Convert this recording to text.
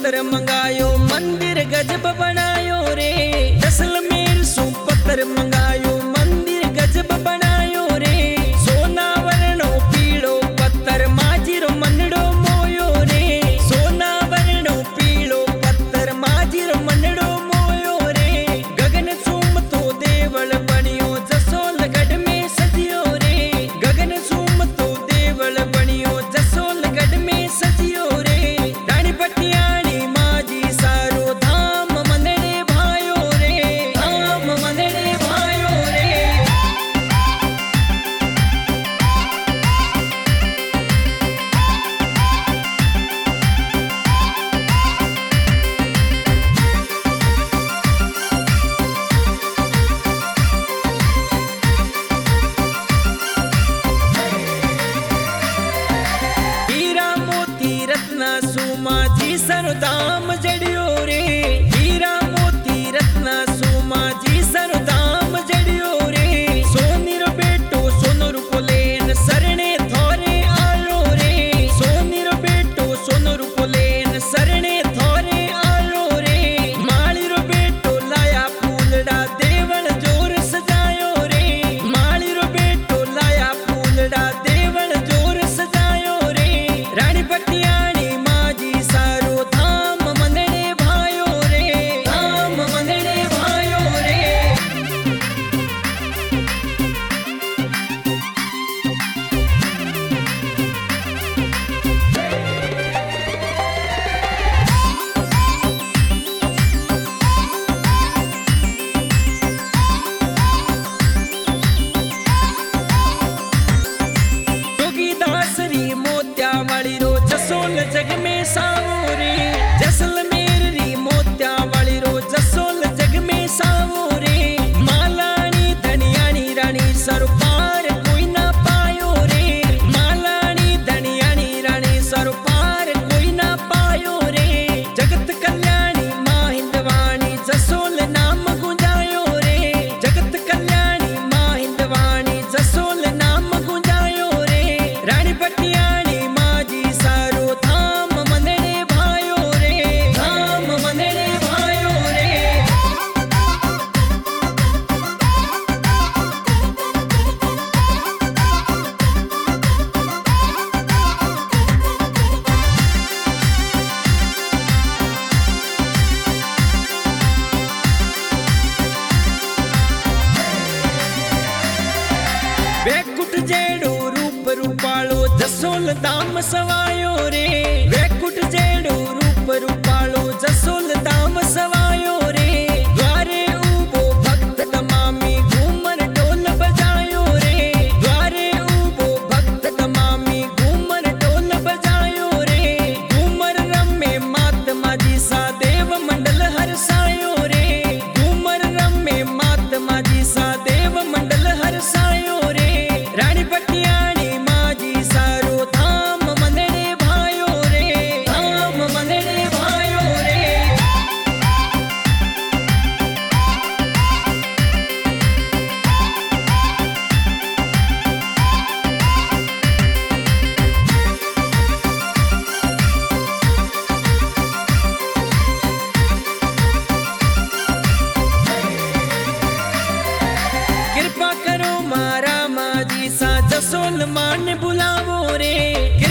पत्थर मंगायो मंदिर गजब बनायो रे। जैसलमेर सु पत्थर मंगायो मंदिर गजब बनायो रे। सोना वर्णो पीड़ो पत्थर माझीरो मनड़ो मोयो रे। सोना वर्णो पीड़ो पत्थर माझीरो मनड़ो मोयो रे। गगन चूमतो देवल बनियो जसोलगढ़ में सजियो रे। गगन चूमतो देवल बनियो जसोलगढ़ में सजियो रे। रानी पटियाणी माझी सारो धाम मनड़े भायो रे। धाम मनड़े भायो रे। हीरा मोती रत्ना सुमा जी सर दाम जड़ियो रे। हीरा मोती रत्ना सुमा जी सर दाम जड़ियो रे। सोनीर बेटो सोनो रूपो लेन सरणे थोरे आलो रे। सोनीर बेटो सोनो रूपो लेन सरणे थोरे आलो रे। माळीरो बेटो लाया फूलड़ा देवल जोर सजायो रे। माळीरो बेटो लाया फूलड़ा देवल जोर सजायो रे। रानी पटियाणी माझी सारो धाम मनड़े भायो रे। धाम मनड़े भायो रे। जोगीदासरी मोत्या वाली रो जसोल जग में सावो रे। जैसलमेर री मोत्या वाली रो जसोल जग में सावो रे। मालानी धनियानी रानी सरुपार कोई ना पायो रे। मालानी धनियानी रानी सरुपार कोई ना पायो रे। जगत कल्याणी मां हिंदवाणी जसोल नाम गुंजायो रे। जगत कल्याणी मां हिंदवाणी जसोल नाम गुंजायो रे। रानी पटियाणी माझी सारो धाम मनड़े भायो रे। धाम मनड़े भायो रे। वेकुट जेड़ो रूप रूपालो जसोल दाम सवायो रे। वेकुट जेड़ो रूप रूपालो जसोल दाम सवायो रे। द्वारे उबो भक्त तमामी घूमर ढोल बजायो रे। द्वारे उबो भक्त तमामी घूमर ढोल बजायो रे। घूमर रमे महात्मा जी सा देव मंडल हरसायो रे। घूमर रमे महात्मा जी सा देव मंडल हरसायो रे। रानी पटियाणी माझी सारो धाम मनड़े भायो रे। धाम मनड़े भायो रे। कृपा करो मारा माझी सा जसोल मान बुलावो रे।